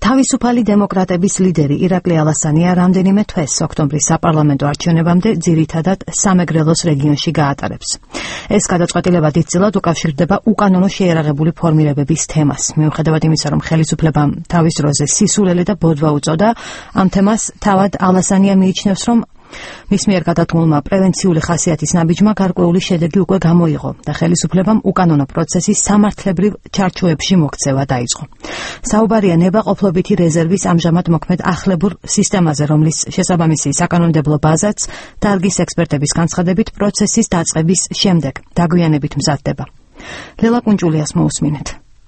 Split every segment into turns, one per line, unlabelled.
თავისუფალი დემოკრატების ლიდერი ირაკლი ალასანია რამდენიმე თვეს ოქტომბრის საპარლამენტო არჩევნებამდე ძირითადად სამეგრელოს რეგიონში გაატარებს. ეს გადაწყვეტილება დიდწილად უკავშირდება უკანონო შეიარაღებული ფორმირებების თემას. მიუხედავად იმისა, რომ ხელისუფლებამ თავის დროზე სისულელე და ბოდვა უწოდა, ამ თემას თავად ალასანია მიიჩნევს, რომ მის მიერ გადადგმულმა პრევენციული ხასიათის ნაბიჯმა გარკვეული შედეგი უკვე გამოიღო და ხელისუფლებამ უკანონო პროცესის სამართლებრივ ჩარჩოებში მოქცევა დაიწყო. საუბარია ნებაყოფლობითი რეზერვის ამჟამად მოქმედ ახლებურ სისტემაზე, რომლის შესაბამისი საკანონმდებლო ბაზაც დარგის ექსპერტების განცხადებით პროცესის დაწყების შემდეგ დაგვიანებით მზადდება. ლელა კუნჭულიას მოусმინეთ.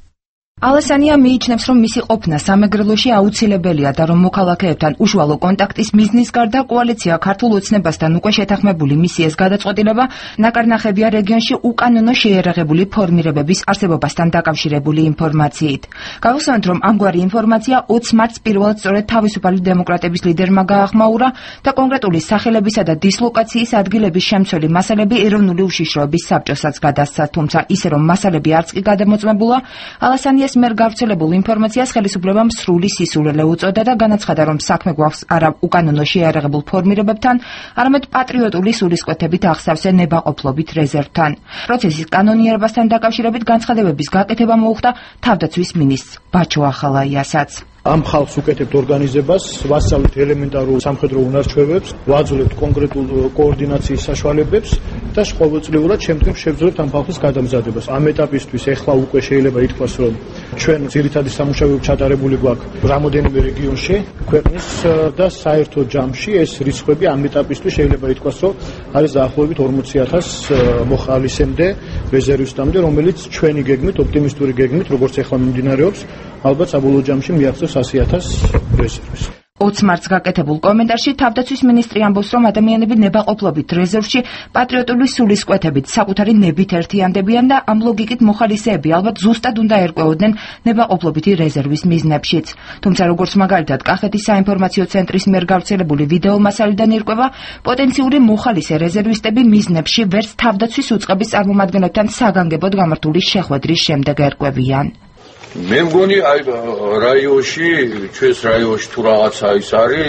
ალასანია მიიჩნევს, რომ მისი ყოფნა სამეგრელოში აუცილებელია და რომ მოქალაქეებთან უშუალო კონტაქტის მიზნის გარდა კოალიცია ქართულ ოცნებასთან უკვე შეთანხმებული მისი ეს გადაწყვეტილება ნაკარნახებია რეგიონში უკანონო შეიარაღებული ფორმირებების არსებობასთან დაკავშირებული ინფორმაციით. გავხსენოთ, რომ ამგვარი ინფორმაცია 20 მარტს პირველად სწორედ თავისუფალი დემოკრატების ლიდერმა გაახმაურა და კონკრეტული სახელებისა და დისლოკაციის ადგილების შემცველი მასალები ეროვნული უშიშროების საბჭოსაც გადასცა, თუმცა ისე რომ მასალები არც კი გადამოწმებულა, ალასანიას მიერ გავრცელებულ ინფორმაციას ხელისუფლებამ სრული სისულელე უწოდა და განაცხადა, რომ საქმე გვაქვს არა უკანონო შეიარაღებულ ფორმირებებთან, არამედ პატრიოტული სულისკვეთებით აღსავსე ნებაყოფლობით რეზერვთან. პროცესის კანონიერებასთან დაკავშირებით განცხადებების გაკეთება მოუხდა თავდაცვის მინისტრს ბაჩო ახალაიასაც.
ამ ხალხს უკეთებთ ორგანიზებას, ვასწავლეთ ელემენტარულ სამხედრო უნარჩვევებს, ვაძლევთ კონკრეტულ კოორდინაციის საშუალებებს და ყოველწლიურად შემდგომ შევძლებთ ამ ხალხის გადამზადებას. ამ ეტაპისთვის ეხლა უკვე შეიძლება ითქვას, რომ ჩვენ ძირითადი სამუშაოები ჩატარებული გვაქვს რამოდენიმე რეგიონში ქვეყნის და საერთო ჯამში ეს რიცხვები ამ ეტაპისთვის შეიძლება ითქვას, რომ არის დაახლოებით 40,000 მოხალისემდე რეზერვისტამდე, რომელიც ჩვენი გეგმით, ოპტიმისტური გეგმით, როგორც ეხლა მიმდინარეობს, ალბათ საბოლოო ჯამში მიაღწევს 100,000 რეზერვს.
20 მარტს გაკეთებულ კომენტარში თავდაცვის მინისტრი ამბობს, რომ ადამიანები ნებაყოფლობით რეზერვში პატრიოტული სულისკვეთებით საკუთარი ნებით ერთიანდებიან და ამ ლოგიკით მოხალისეები ალბათ ზუსტად უნდა ერკვეოდნენ ნებაყოფლობითი რეზერვის მიზნებშიც. თუმცა როგორც მაგალითად კახეთის საინფორმაციო ცენტრის მიერ გავრცელებული ვიდეო მასალიდან ირკვევა, პოტენციური მოხალისე რეზერვისტები მიზნებში ვერც თავდაცვის უწყების წარმომადგენლებთან საგანგებოდ გამართული შეხვედრის შემდეგ ერკვევიან.
მე მგონი აი რაიონში, ჩვენს რაიონში თუ რაღაცა ის არის,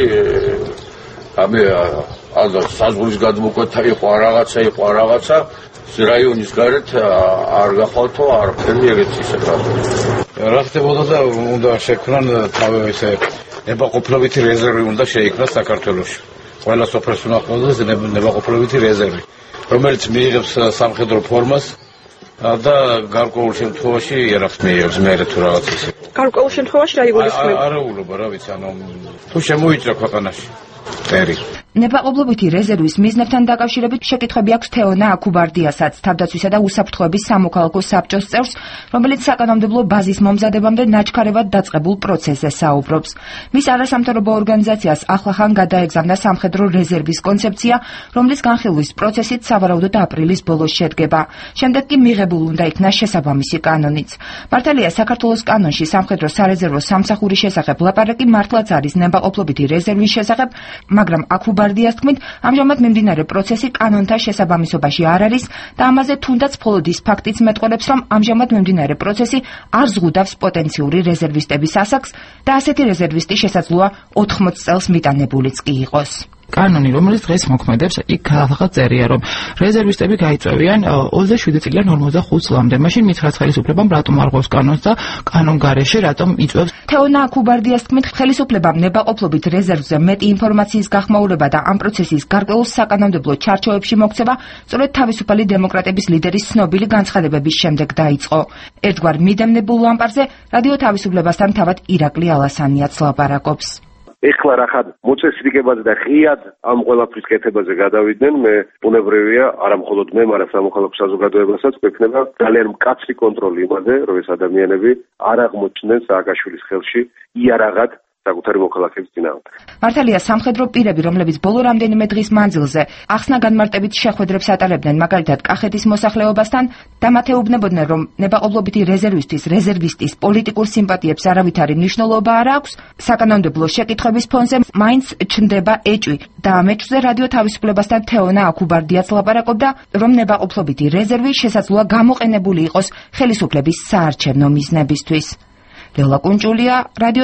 ამე ალბათ საზღვრის გადმოკვეთა იყო რაღაცა, რაიონის გარეთ არ გახვალთო არაფერი ეგეთი ისე გახვალთო.
რა ხდებოდა და უნდა შექმნან თავი ესე ნებაყოფლობითი რეზერვი უნდა შეიქმნას საქართველოში. ყველა სოფელს უნდა ჰქონდეს ნებაყოფლობითი რეზერვი, რომელიც მიიღებს სამხედრო ფორმას და გარკვეულ შემთხვევაში იარაღს მიიღებს მერე თუ რაღაც ისე.
გარკვეულ შემთხვევაში რა იგულისხმება?
არაულობა, რა ვიცი, ანუ თუ შემოიჭრა ქვეყანაში. ფერი.
ნებაყოფლობითი რეზერვის მიზნებთან დაკავშირებით შეკითხვები აქვს თეონა აქუბარდიასაც, თავდაცვისა და უსაფრთხოების სამოქალაქო საბჭოს წევრს, რომელიც საკანონმდებლო ბაზის მომზადებამდე ნაჩქარევად დაწყებულ პროცესზე საუბრობს. მის არასამთავრობო ორგანიზაციას ახლახან გადაეგზავნა სამხედრო რეზერვის კონცეფცია, რომლის განხილვის პროცესით სავარაუდოდ აპრილის ბოლოს შედგება. შემდეგ კი მიღებულ უნდა იქნას შესაბამისი კანონიც. მართალია, საქართველოს კანონში სამხედრო სარეზერვო სამსახურის შესახებ ლაპარაკი მართლაც არის ნებაყოფლობითი რეზერვის შესახებ, მაგრამ აქუბარდიას თქმით, ამჟამად მიმდინარე პროცესი კანონთან შესაბამისობაში არ არის და ამაზე თუნდაც მხოლოდ ის ფაქტიც მეტყველებს, რომ ამჟამად მიმდინარე პროცესი არ ზღუდავს პოტენციური რეზერვისტების ასაკს და ასეთი რეზერვისტი შესაძლოა 80 წელს მიტანებულიც კი იყოს.
კანონი, რომელიც დღეს მოქმედებს, იქ ხალხად წერია, რომ რეზერვისტები გაიწვევიან 27 წლიდან 45 წლამდე. მაშინ მითხრათ ხელისუფლებამ რატომ არ ღვევს კანონს და კანონ გარეშე რატომ იწვევს.
თეონა აქუბარდიას თქმით, ხელისუფლებამ ნებაყოფლობით რეზერვზე მეტი ინფორმაციის გახმაურება და ამ პროცესის გარკვეულ საკანონმდებლო ჩარჩოებში მოქცევა სწორედ თავისუფალი დემოკრატების ლიდერის ცნობილი განცხადებების შემდეგ დაიწყო. ერთგვარ მიდამნებულ ლამპარზე რადიო თავისუფლებასთან თავად ირაკლი ალასანიაც ლაპარაკობს.
ეხლა რახან მოწესრიგებაზე და ღიად ამ ყველაფრის კეთებაზე გადავიდნენ, მე ბუნებრივია, არა მხოლოდ მე, მაგრამ სამოქალაქო საზოგადოებასაც გვექნება ძალიან მკაცრი კონტროლი იმაზე, რომ ეს ადამიანები არ აღმოჩნდნენ სააკაშვილის ხელში იარაღად საკუთარი მოქალაქეების წინააღმდეგ.
მართალია, სამხედრო პირები, რომლებიც ბოლო რამდენიმე დღის მანძილზე ახსნა-განმარტებით შეხვედრებს ატარებდნენ, მაგალითად კახეთის მოსახლეობასთან, დამათეუბნებოდნენ, რომ ნებაყოფლობითი რეზერვისტის პოლიტიკურ სიმპათიებს არავითარი მნიშვნელობა არ აქვს, საკანონმდებლო შეკითხვების ფონზე მაინც ჩნდება ეჭვი და ამ ეჭვზე რადიო თავისუფლებასთან თეონა აქუბარდიაც ლაპარაკობდა, რომ ნებაყოფლობითი რეზერვი შესაძლოა გამოყენებული იყოს ხელისუფლების საარჩევნო მიზნებისთვის. ლელა კუნჭულია, რადიო